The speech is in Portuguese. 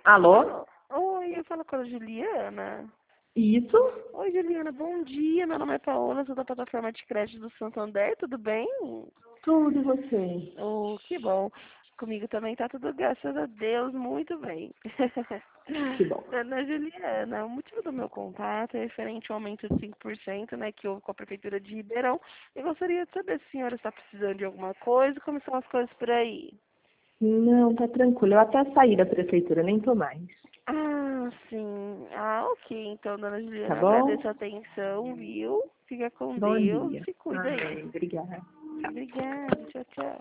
Alô? Oi, eu falo com a Juliana. Isso? Oi, Juliana, bom dia. Meu nome é Paola, sou da plataforma de crédito do Santander, tudo bem? Tudo e você? Oh, que bom. Comigo também tá tudo, graças a Deus, muito bem. Que bom. Ana Juliana, o motivo do meu contato é referente ao aumento de 5%, né, que houve com a Prefeitura de Ribeirão. Eu gostaria de saber se a senhora está precisando de alguma coisa, como estão as coisas por aí. Não, tá tranquilo. Eu até saí da prefeitura, nem tô mais. Ah, sim. Ah, ok. Então, dona Tá Juliana, agradeço bom? a atenção, viu? Fica com Bom Deus, dia. se cuida aí. Amém. Obrigada. Tchau. Obrigada. Tchau, tchau.